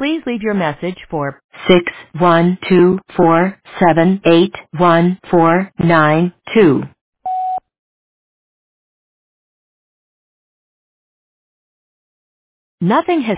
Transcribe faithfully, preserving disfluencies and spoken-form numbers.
Please leave your message for six one two four seven eight one four nine two. Nothing has